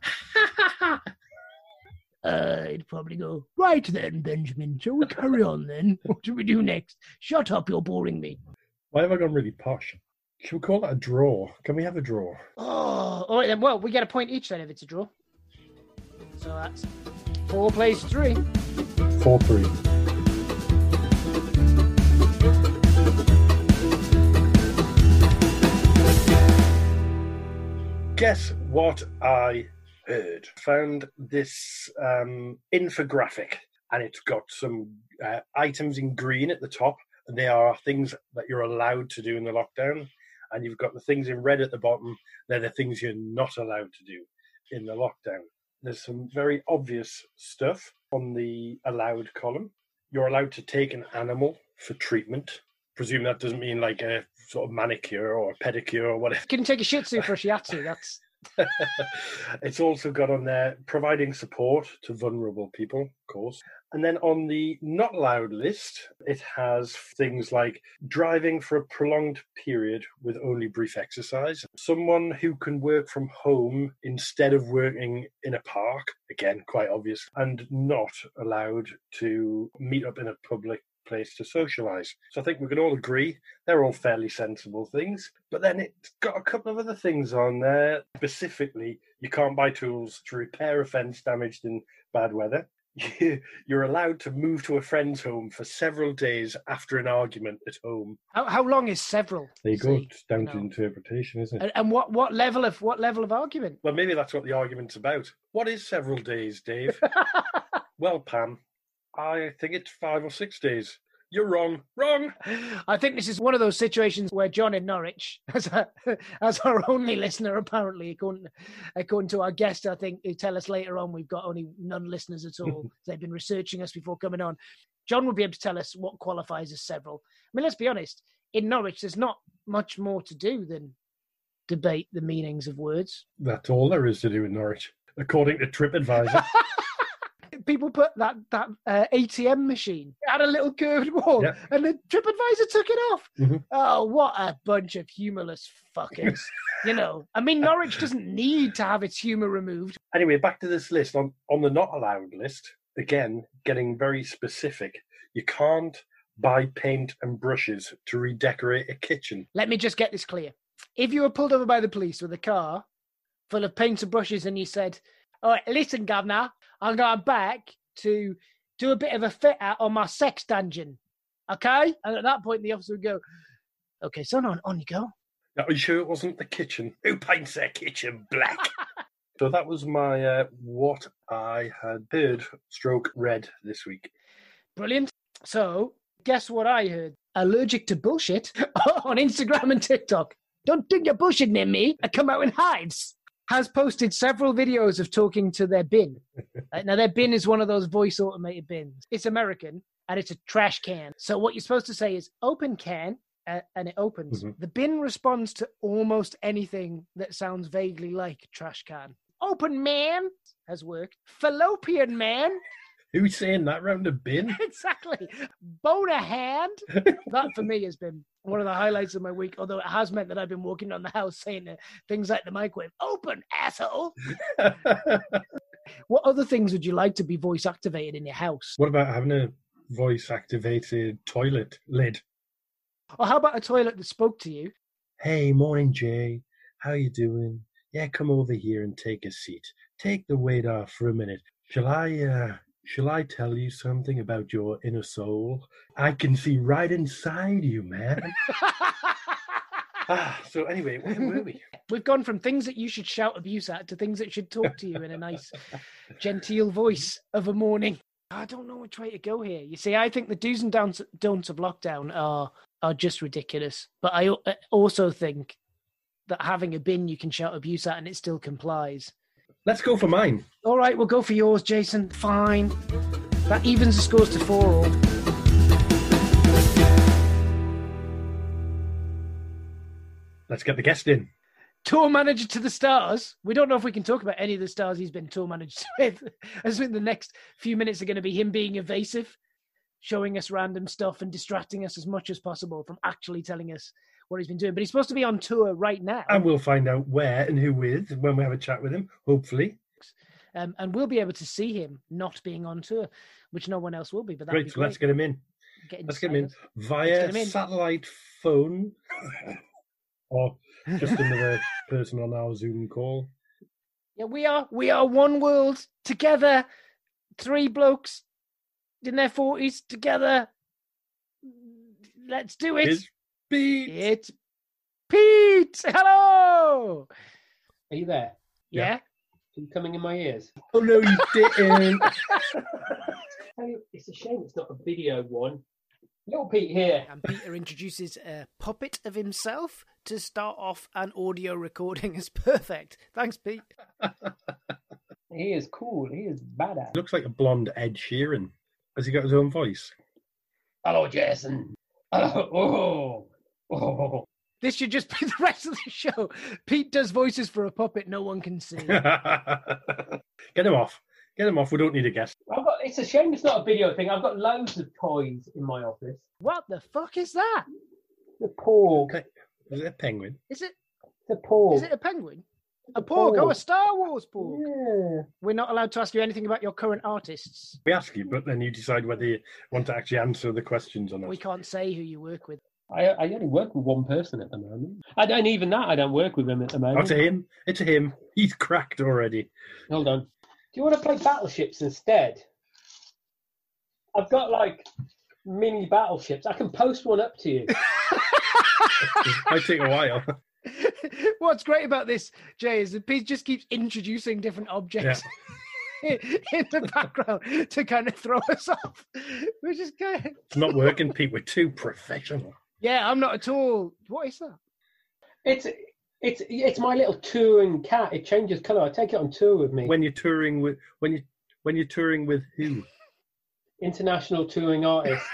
I'd probably go, right then, Benjamin, shall we carry on then? What do we do next? Shut up, you're boring me. Why have I gone really posh? Should we call that a draw? Can we have a draw? Oh, all right then. Well, we get a point each then if it's a draw. So that's 4 plays 3. 4-3. Guess what I heard? Found this infographic, and it's got some items in green at the top, and they are things that you're allowed to do in the lockdown. And you've got the things in red at the bottom. They're the things you're not allowed to do in the lockdown. There's some very obvious stuff on the allowed column. You're allowed to take an animal for treatment. Presume that doesn't mean like a sort of manicure or a pedicure or whatever. Can you take a Shih Tzu for a shiatsu? That's... It's also got on there providing support to vulnerable people, of course. And then on the not allowed list, it has things like driving for a prolonged period with only brief exercise, someone who can work from home instead of working in a park, again, quite obvious, and not allowed to meet up in a public place to socialise. So I think we can all agree they're all fairly sensible things. But then it's got a couple of other things on there. Specifically, you can't buy tools to repair a fence damaged in bad weather. You're allowed to move to a friend's home for several days after an argument at home. How long is several? There you go. It's down to interpretation, isn't it? And what level of argument? Well, maybe that's what the argument's about. What is several days, Dave? Well, Pam, I think it's 5 or 6 days. You're wrong. Wrong. I think this is one of those situations where John in Norwich, as our only listener, apparently, according to our guest, I think, who tell us later on we've got only non-listeners at all. They've been researching us before coming on. John will be able to tell us what qualifies as several. I mean, let's be honest. In Norwich, there's not much more to do than debate the meanings of words. That's all there is to do in Norwich, according to TripAdvisor. People put that ATM machine. It had a little curved wall, and the TripAdvisor took it off. Mm-hmm. Oh, what a bunch of humorless fuckers. I mean, Norwich doesn't need to have its humour removed. Anyway, back to this list. On the not allowed list, again, getting very specific. You can't buy paint and brushes to redecorate a kitchen. Let me just get this clear. If you were pulled over by the police with a car full of paints and brushes and you said, all right, listen, governor, I'm going back to do a bit of a fit out on my sex dungeon. Okay? And at that point, the officer would go, okay, son, on you go. Are you sure it wasn't the kitchen? Who paints their kitchen black? So that was my what I had heard / read this week. Brilliant. So guess what I heard? Allergic to bullshit on Instagram and TikTok. Don't do your bullshit near me. I come out in hives. Has posted several videos of talking to their bin. Now, their bin is one of those voice automated bins. It's American, and it's a trash can. So what you're supposed to say is, open can, and it opens. Mm-hmm. The bin responds to almost anything that sounds vaguely like trash can. Open man has worked. Fallopian man. Who's saying that round a bin? Exactly. Boner hand. That, for me, has been one of the highlights of my week, although it has meant that I've been walking around the house saying things like the microwave, open, asshole. What other things would you like to be voice activated in your house? What about having a voice activated toilet lid? Or how about a toilet that spoke to you? Hey, morning, Jay. How you doing? Yeah, come over here and take a seat. Take the weight off for a minute. Shall I tell you something about your inner soul? I can see right inside you, man. So anyway, where were we? We've gone from things that you should shout abuse at to things that should talk to you in a nice, genteel voice of a morning. I don't know which way to go here. You see, I think the do's and don'ts of lockdown are just ridiculous. But I also think that having a bin you can shout abuse at and it still complies. Let's go for mine. All right, we'll go for yours, Jason. Fine. That evens the scores to 4-all. Let's get the guest in. Tour manager to the stars. We don't know if we can talk about any of the stars he's been tour managed with. I think the next few minutes are going to be him being evasive, showing us random stuff and distracting us as much as possible from actually telling us what he's been doing. But he's supposed to be on tour right now. And we'll find out where and who with when we have a chat with him, hopefully. And we'll be able to see him not being on tour, which no one else will be. But great, so let's get him in. Let's get him in via satellite phone. Or just another person on our Zoom call. Yeah, we are one world together. 3 blokes in their 40s together. Let's do it. It's Pete. It's Pete. Hello. Are you there? Yeah. Are you coming in my ears? Oh no, you didn't. It's a shame it's not a video one. Little Pete here. And Peter introduces a puppet of himself to start off an audio recording as perfect. Thanks, Pete. He is cool. He is badass. Looks like a blonde Ed Sheeran. Has he got his own voice? Hello, Jason. Oh. This should just be the rest of the show. Pete does voices for a puppet no one can see. Get him off. Get him off. We don't need a guest. It's a shame it's not a video thing. I've got loads of toys in my office. What the fuck is that? The porg. Is it a penguin? Is it? The porg. Is it a penguin? A porg. Oh, a Star Wars porg. Yeah. We're not allowed to ask you anything about your current artists. We ask you, but then you decide whether you want to actually answer the questions or not. We can't say who you work with. I only work with one person at the moment. I don't work with him at the moment. It's a him. It's a him. He's cracked already. Hold on. Do you want to play Battleships instead? I've got like mini battleships. I can post one up to you. Might take a while. What's great about this, Jay, is that Pete just keeps introducing different objects. in the background to kind of throw us off. We're just kind of... It's not working, Pete. We're too professional. Yeah, I'm not at all. What is that? It's my little touring cat. It changes colour. I take it on tour with me. When you're touring with who? International touring artist.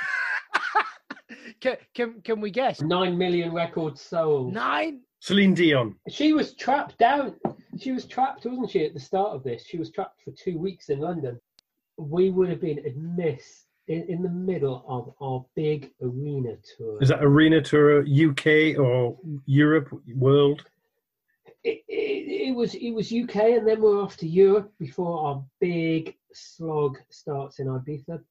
Can we guess? 9 million records sold. 9? Celine Dion. She was trapped down. She was trapped, wasn't she, at the start of this? She was trapped for 2 weeks in London. We would have been in the middle of our big arena tour. Is that arena tour UK or Europe, world? It was UK, and then we're off to Europe before our big slog starts in Ibiza.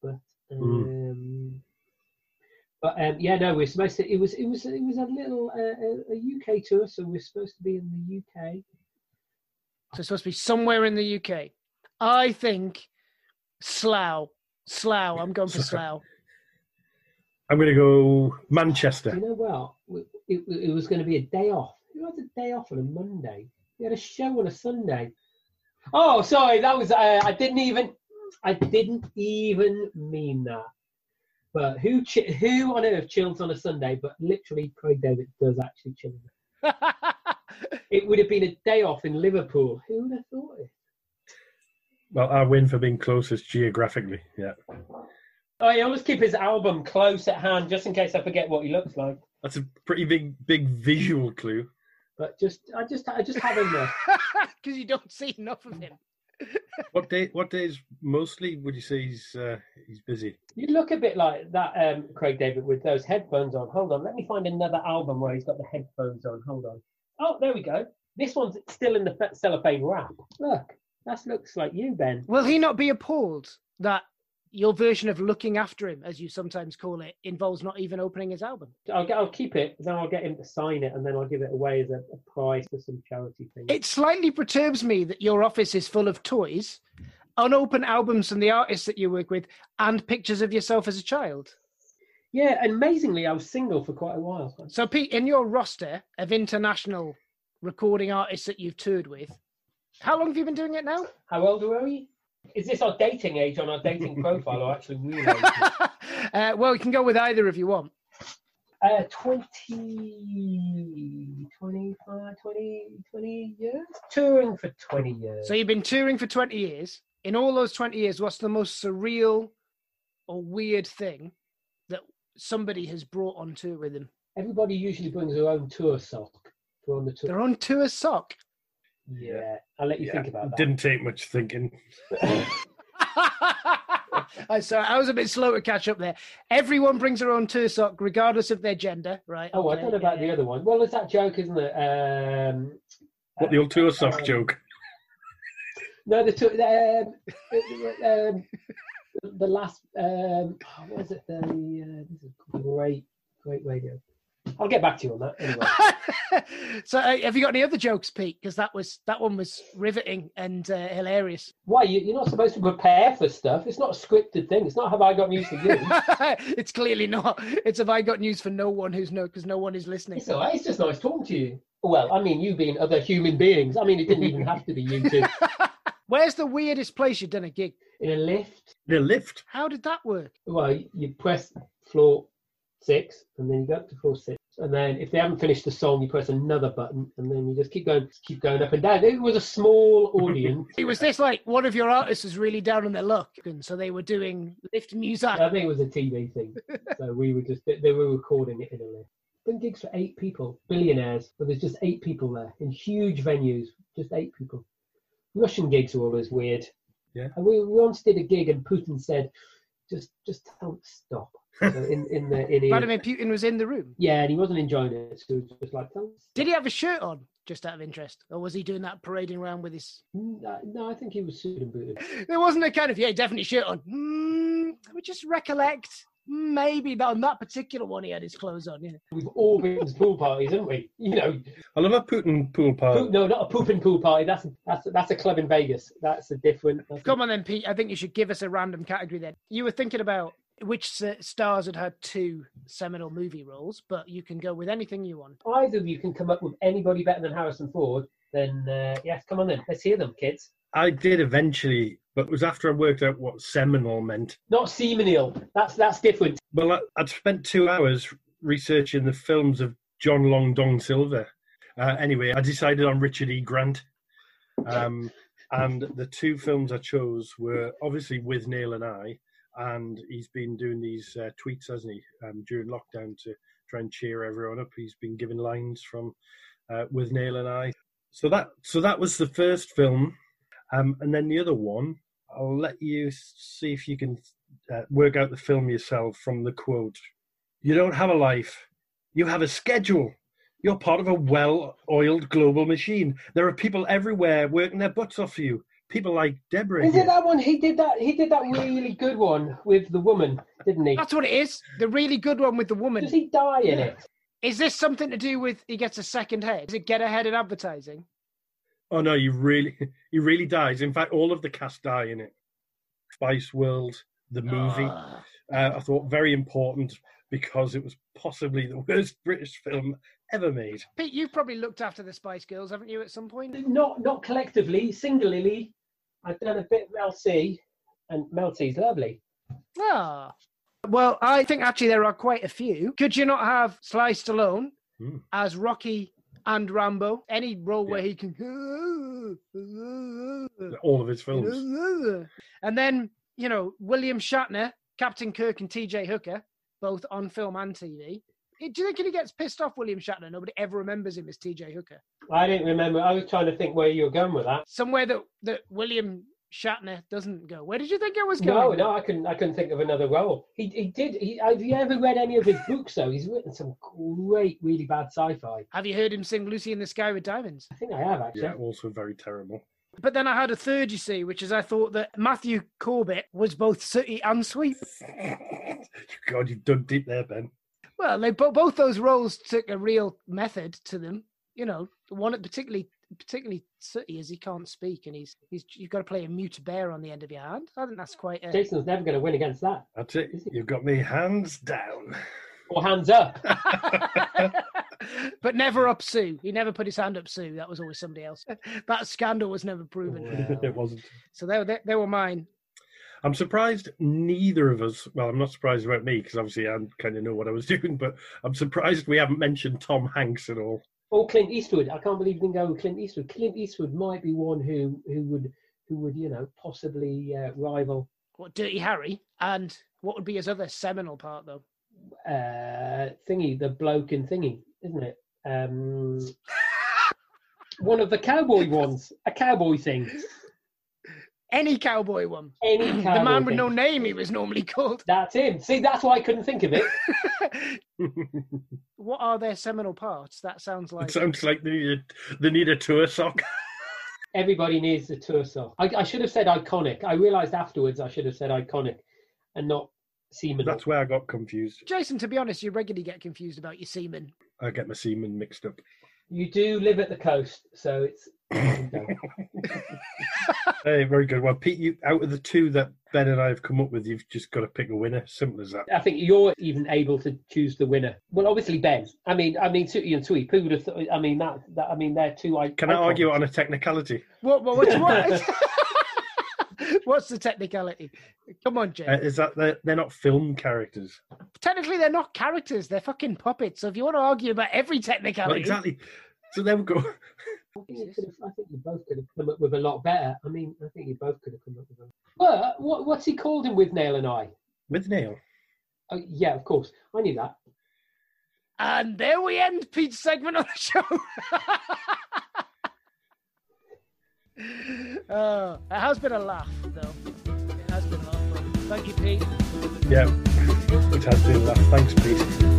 We're supposed to. It was a little a UK tour, so we're supposed to be in the UK. So it's supposed to be somewhere in the UK. I think Slough. I'm going for Slough. I'm going to go Manchester. You know what? It was going to be a day off. Who had a day off on a Monday? We had a show on a Sunday. Oh, sorry, that was. I didn't even mean that. But who on earth chills on a Sunday? But literally, Craig David does actually chill. It would have been a day off in Liverpool. Who would have thought it? Well, I win for being closest geographically. Yeah. Oh, he always keep his album close at hand, just in case I forget what he looks like. That's a pretty big visual clue. But I just have him there. Because you don't see enough of him. What days mostly would you say he's busy? You look a bit like that, Craig David, with those headphones on. Hold on, let me find another album where he's got the headphones on. Hold on. Oh, there we go. This one's still in the cellophane wrap. Look, that looks like you, Ben. Will he not be appalled that your version of looking after him, as you sometimes call it, involves not even opening his album? I'll keep it, then I'll get him to sign it, and then I'll give it away as a prize for some charity thing. It slightly perturbs me that your office is full of toys, unopened albums from the artists that you work with, and pictures of yourself as a child. Yeah, amazingly, I was single for quite a while. So, Pete, in your roster of international recording artists that you've toured with, how long have you been doing it now? How old are we? Is this our dating age on our dating profile, or actually real age? Well, we can go with either if you want. 20 years? Touring for 20 years. So you've been touring for 20 years. In all those 20 years, what's the most surreal or weird thing that somebody has brought on tour with them? Everybody usually brings their own tour sock for on the tour. Their own tour sock? Yeah, I'll let you think about that. Didn't take much thinking. Sorry, I was a bit slow to catch up there. Everyone brings their own tour sock, regardless of their gender, right? Oh, okay. I don't know about the other one. Well, it's that joke, isn't it? What, the old tour sock joke? No, the last. What was it? This is great radio. I'll get back to you on that anyway. So, have you got any other jokes, Pete? Because that one was riveting and hilarious. Why? You're not supposed to prepare for stuff. It's not a scripted thing. It's not Have I Got News for You. It's clearly not. It's Have I Got News for no one because no one is listening. It's all right. It's just nice talking to you. Well, I mean, you being other human beings. I mean, it didn't even have to be you two. Where's the weirdest place you've done a gig? In a lift. In a lift? How did that work? Well, you press floor 6, and then you go up to floor 6. And then if they haven't finished the song, you press another button, and then you just keep going up and down. It was a small audience. It was this like one of your artists was really down on their luck, and so they were doing lift music. I think it was a TV thing. So they were recording it in a lift. Done gigs for 8 people, billionaires, but there's just 8 people there in huge venues, just 8 people. Russian gigs are always weird. Yeah. And we once did a gig, and Putin said, "Just tell them to stop." So Vladimir Putin was in the room. Yeah, and he wasn't enjoying it, so he was just like, "Tell." Did he have a shirt on, just out of interest, or was he doing that parading around with his? No, I think he was suited and booted. There wasn't a kind of definitely shirt on. I would just recollect. Maybe on that particular one he had his clothes on. Yeah. We've all been to pool parties, haven't we? You know. I love a Putin pool party. No, not a pooping pool party. That's a club in Vegas. That's a different. Come on then, Pete. I think you should give us a random category then. You were thinking about which stars had 2 seminal movie roles, but you can go with anything you want. Either of you can come up with anybody better than Harrison Ford, then yes, come on then. Let's hear them, kids. I did eventually, but it was after I worked out what seminal meant. Not seminal. That's different. Well, I'd spent 2 hours researching the films of John Long Dong Silver. Anyway, I decided on Richard E. Grant. And the 2 films I chose were obviously With Neil and I, and he's been doing these tweets, hasn't he, during lockdown to try and cheer everyone up. He's been giving lines from With Neil and I. So that was the first film. And then the other one, I'll let you see if you can work out the film yourself from the quote. You don't have a life. You have a schedule. You're part of a well-oiled global machine. There are people everywhere working their butts off for you. People like Deborah. Is it that one? He did that really good one with the woman, didn't he? That's what it is. The really good one with the woman. Does he die in it? Is this something to do with he gets a second head? Does it get ahead in advertising? Oh no, he really dies. In fact, all of the cast die in it. Spice World, the movie, I thought very important because it was possibly the worst British film ever made. Pete, you've probably looked after the Spice Girls, haven't you, at some point? Not collectively, singularly. I've done a bit of Mel C, and Mel C's lovely. Ah. Well, I think actually there are quite a few. Could you not have Sly Stallone as Rocky and Rambo? Any role where he can... All of his films. And then, William Shatner, Captain Kirk and TJ Hooker, both on film and TV. Do you think he gets pissed off, William Shatner? Nobody ever remembers him as TJ Hooker. I didn't remember. I was trying to think where you were going with that. Somewhere that William Shatner doesn't go. Where did you think it was going? No, I couldn't think of another role. He did. Have you ever read any of his books, though? He's written some great, really bad sci-fi. Have you heard him sing Lucy in the Sky with Diamonds? I think I have, actually. Yeah, also very terrible. But then I had a third, you see, which is I thought that Matthew Corbett was both sooty and sweet. God, you've dug deep there, Ben. Well, both those roles took a real method to them. One particularly sooty is he can't speak, and you've got to play a mute bear on the end of your hand. I think that's quite. Jason's never going to win against that. That's it. You've got me hands down. Or hands up. But never up Sue. He never put his hand up Sue. That was always somebody else. That scandal was never proven. Wow. It wasn't. So they were mine. I'm surprised neither of us, well, I'm not surprised about me because obviously I kind of know what I was doing, but I'm surprised we haven't mentioned Tom Hanks at all. Or Clint Eastwood. I can't believe you didn't go with Clint Eastwood. Clint Eastwood might be one who would possibly rival. What, Dirty Harry? And what would be his other seminal part, though? Thingy, the bloke in Thingy, isn't it? One of the cowboy ones. A cowboy thing. Any cowboy one. Any cowboy The man with thing. no name, he was normally called. That's him. See, that's why I couldn't think of it. What are their seminal parts? That sounds like... It sounds like they need a tour sock. Everybody needs a tour sock. I should have said iconic. I realised afterwards I should have said iconic and not seminal. That's where I got confused. Jason, to be honest, you regularly get confused about your semen. I get my semen mixed up. You do live at the coast, so it's... Hey, very good. Well, Pete, out of the two that Ben and I have come up with, you've just got to pick a winner. Simple as that. I think you're even able to choose the winner. Well, obviously Ben. I mean, Sooty and Tweet. Who would have thought? I mean, they're two. Can I argue on a technicality? What? What's the technicality? Come on, Jay. Is that they're not film characters? Technically, they're not characters. They're fucking puppets. So if you want to argue about every technicality, Well, exactly. So there we go. I think you both could have come up with a lot better. I mean, I think you both could have come up with a... But what's he called him with Nail and I? With Neil. Oh, yeah, of course. I knew that. And there we end Pete's segment on the show. It has been a laugh, though. It has been a laugh. Thank you, Pete. Yeah, it has been a laugh. Thanks, Pete.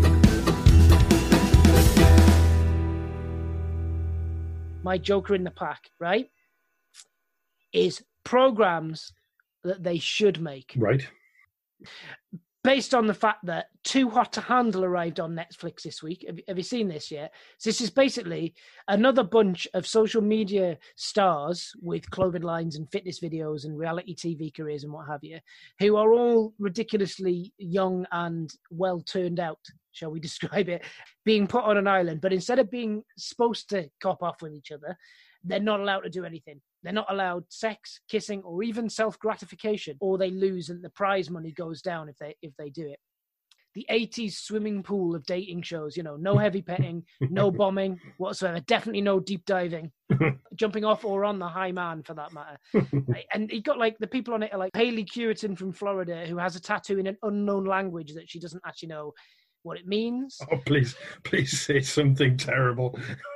My joker in the pack, right, is programs that they should make. Right. Based on the fact that Too Hot to Handle arrived on Netflix this week. Have you seen this yet? So this is basically another bunch of social media stars with clothing lines and fitness videos and reality TV careers and what have you, who are all ridiculously young and well turned out, shall we describe it, being put on an island. But instead of being supposed to cop off with each other, they're not allowed to do anything. They're not allowed sex, kissing, or even self-gratification, or they lose and the prize money goes down if they do it. The 80s swimming pool of dating shows, no heavy petting, no bombing whatsoever, definitely no deep diving, jumping off or on the high man for that matter. And you got the people on it are like Haley Curitin from Florida, who has a tattoo in an unknown language that she doesn't actually know what it means. Oh, please say something terrible.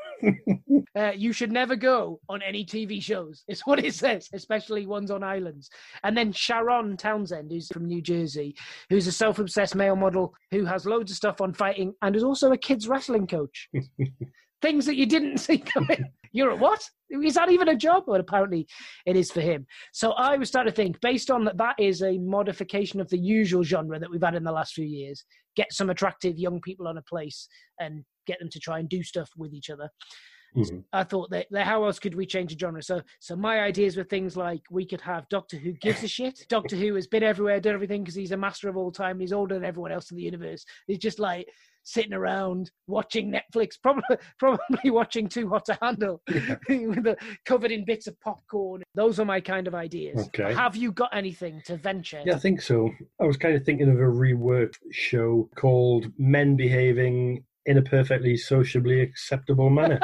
You should never go on any TV shows, is what it says, especially ones on islands. And then Sharon Townsend, who's from New Jersey, who's a self-obsessed male model who has loads of stuff on fighting and is also a kids wrestling coach. Things that you didn't see coming. You're a what? Is that even a job? Well, apparently it is for him. So I was starting to think, based on that is a modification of the usual genre that we've had in the last few years, get some attractive young people on a place and get them to try and do stuff with each other. Mm-hmm. I thought that how else could we change the genre? So my ideas were things like we could have Doctor Who gives a shit. Doctor Who has been everywhere, done everything because he's a master of all time. And he's older than everyone else in the universe. He's just sitting around watching Netflix, probably watching Too Hot to Handle, covered in bits of popcorn. Those are my kind of ideas. Okay. Have you got anything to venture? Yeah, I think so. I was kind of thinking of a reworked show called Men Behaving in a Perfectly Sociably Acceptable Manner.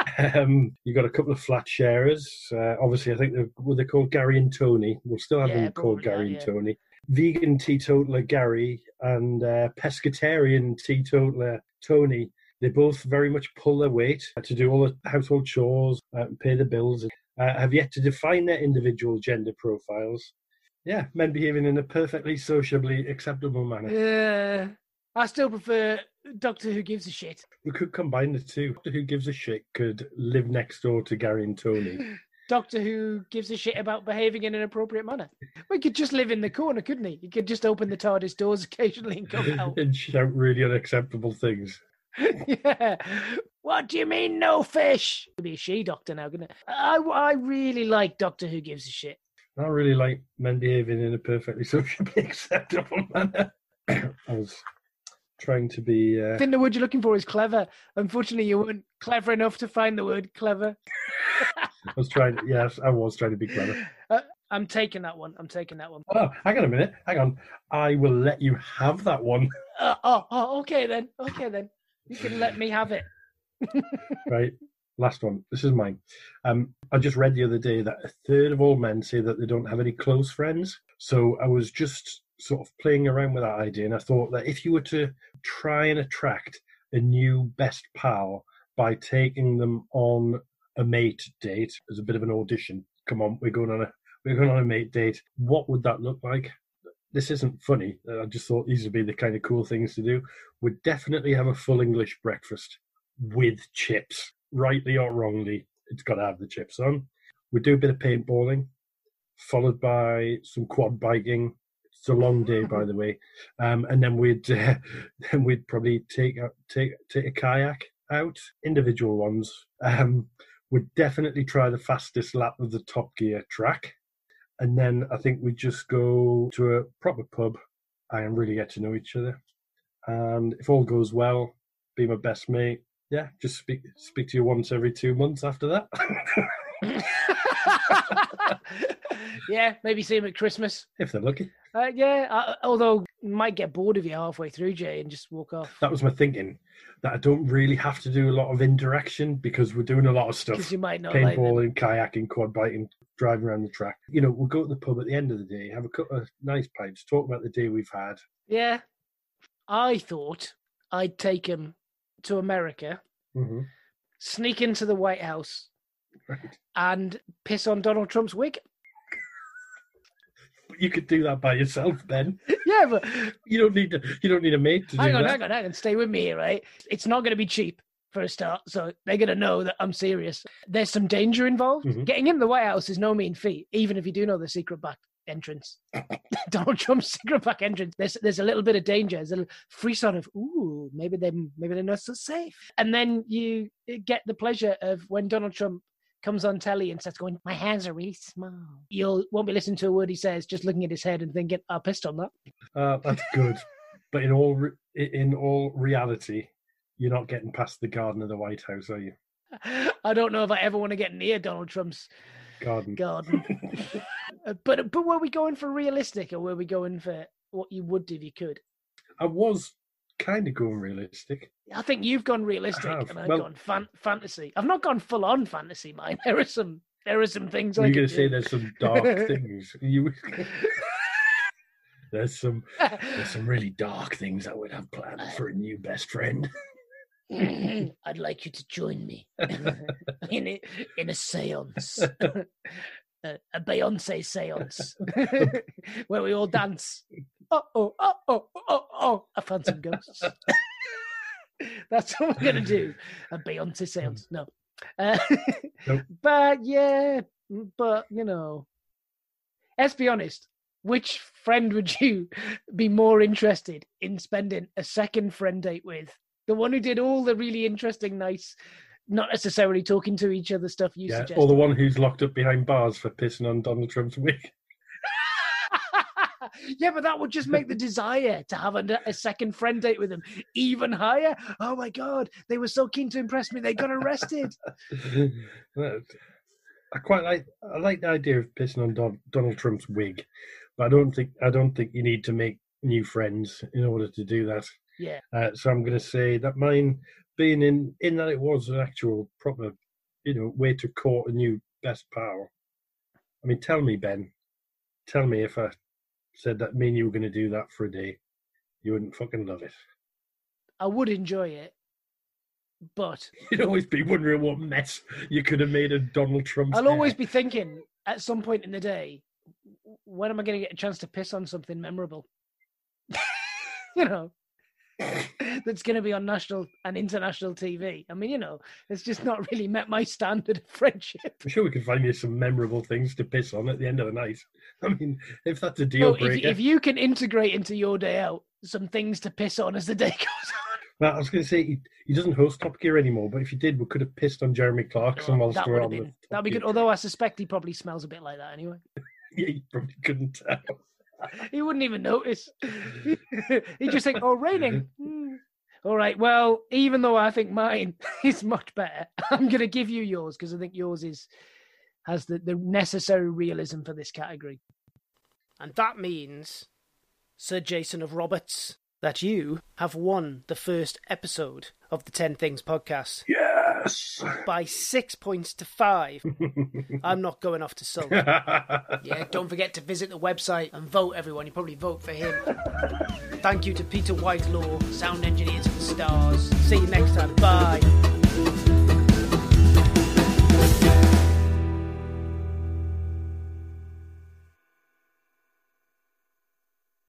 You got a couple of flat sharers. Obviously, I think they're called Gary and Tony. We'll still have them called Gary and Tony. Vegan teetotaler Gary and pescatarian teetotaler Tony. They both very much pull their weight to do all the household chores, pay the bills, have yet to define their individual gender profiles. Yeah, men behaving in a perfectly sociably acceptable manner. Yeah, I still prefer Doctor Who gives a shit. We could combine the two. Doctor Who gives a shit could live next door to Gary and Tony. Doctor Who gives a shit about behaving in an appropriate manner. We could just live in the corner, couldn't he? He could just open the TARDIS doors occasionally and come out. And shout really unacceptable things. Yeah. What do you mean, no fish? It'll be a she-doctor now, couldn't it? I really like Doctor Who gives a shit. I really like men behaving in a perfectly socially acceptable manner. I was trying to be... I think the word you're looking for is clever. Unfortunately, you weren't clever enough to find the word clever. I was trying to be clever. I'm taking that one. Oh, hang on a minute. Hang on. I will let you have that one. Okay then. You can let me have it. Right. Last one. This is mine. I just read the other day that 1/3 of all men say that they don't have any close friends. So I was just sort of playing around with that idea, and I thought that if you were to try and attract a new best pal by taking them on a mate date as a bit of an audition, come on, we're going on a mate date, what would that look like? This isn't funny. I just thought these would be the kind of cool things to do. We'd definitely have a full English breakfast with chips, rightly or wrongly. It's got to have the chips on. We'd do a bit of paintballing, followed by some quad biking. It's a long day, by the way. And then we'd probably take a kayak out, individual ones. We'd definitely try the fastest lap of the Top Gear track. And then I think we'd just go to a proper pub and really get to know each other. And if all goes well, be my best mate. Yeah, just speak to you once every 2 months after that. Yeah, maybe see him at Christmas. If they're lucky. Although might get bored of you halfway through, Jay, and just walk off. That was my thinking, that I don't really have to do a lot of interaction because we're doing a lot of stuff. Because you might not paintballing, kayaking, quad biking, driving around the track. We'll go to the pub at the end of the day, have a couple of nice pints, talk about the day we've had. Yeah. I thought I'd take him to America, sneak into the White House, and piss on Donald Trump's wig. You could do that by yourself, Ben. Yeah, but you don't need a mate to do that. Hang on. Stay with me, right? It's not going to be cheap for a start, so they're going to know that I'm serious. There's some danger involved. Mm-hmm. Getting into the White House is no mean feat, even if you do know the secret back entrance. Donald Trump's secret back entrance. There's a little bit of danger. There's a little free sort of, ooh, maybe they're not so safe. And then you get the pleasure of when Donald Trump comes on telly and starts going, my hands are really small. You won't be listening to a word he says, just looking at his head and thinking, I pissed on that. That's good. But in all reality, you're not getting past the garden of the White House, are you? I don't know if I ever want to get near Donald Trump's Garden. garden. But were we going for realistic, or were we going for what you would do if you could? I was kind of going realistic. I think you've gone realistic, I have. and I've Well- gone fantasy. I've not gone full on fantasy, mine. There are some things I You're could going to say do. there's some dark things. There's some really dark things I would have planned for a new best friend. I'd like you to join me in a séance, a Beyonce séance, where we all dance. A phantom ghosts. That's what we're gonna do. A Beyonce séance. No, Nope. but yeah, but you know, let's be honest. Which friend would you be more interested in spending a second friend date with? The one who did all the really interesting, nice, not necessarily talking to each other stuff you Yeah, suggested. or the one who's locked up behind bars for pissing on Donald Trump's wig. Yeah, but that would just make the desire to have a second friend date with him even higher. Oh my God, they were so keen to impress me, they got arrested. I like the idea of pissing on Donald Trump's wig, but I don't think you need to make new friends in order to do that. Yeah. So I'm going to say that mine, being in that it was an actual proper, way to court a new best pal. I mean, tell me, Ben, if I said that me and you were going to do that for a day, you wouldn't fucking love it. I would enjoy it, but You'd always be wondering what mess you could have made of Donald Trump's I'll hair. always be thinking at some point in the day, when am I going to get a chance to piss on something memorable? That's going to be on national and international TV. I mean, it's just not really met my standard of friendship. I'm sure we can find you some memorable things to piss on at the end of the night. I mean, if that's a deal So breaker. if you can integrate into your day out some things to piss on as the day goes on. Well, I was going to say he doesn't host Top Gear anymore, but if you did, we could have pissed on Jeremy Clarkson whilst That we would were have on the been. Top That'd be Gear good. Although I suspect he probably smells a bit like that anyway. Yeah, you probably couldn't tell. He wouldn't even notice. He'd just think, "Oh, raining." All right. Well, even though I think mine is much better, I'm going to give you yours because I think yours has the necessary realism for this category. And that means, Sir Jason of Roberts, that you have won the first episode of the 10 Things podcast Yes! by 6 points to 5. I'm not going off to sulk. Yeah, don't forget to visit the website and vote, everyone. You probably vote for him. Thank you to Peter Whitelaw, sound engineers of the stars. See you next time. Bye.